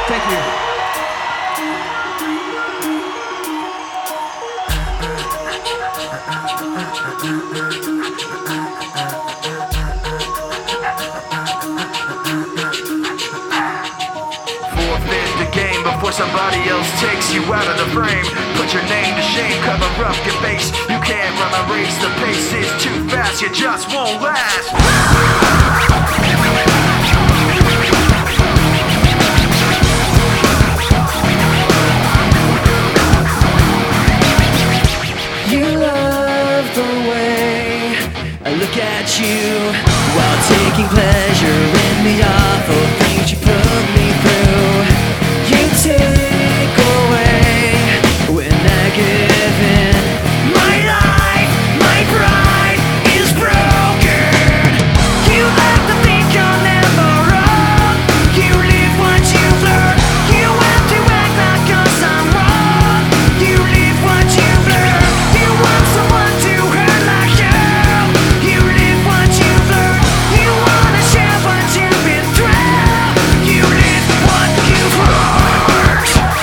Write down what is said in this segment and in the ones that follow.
Thank you. Forfeit the game before somebody else takes you out of the frame. Put your name to shame, cover up your face. You can't run a race, the pace is too fast, you just won't last. You love the way I look at you while taking pleasure in the awful things you put me through. You take away when I give in. My life, my pride is broken. You like to think you're never wrong. You live what you've learned. You have to act like 'cause I'm wrong. You live what you've learned. You want someone to hurt like you. You live what you've learned. You wanna share what you've been through. You live what you've heard.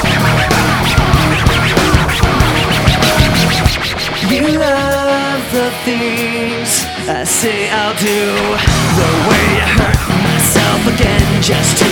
You love the things I say I'll do. The way I hurt myself again just to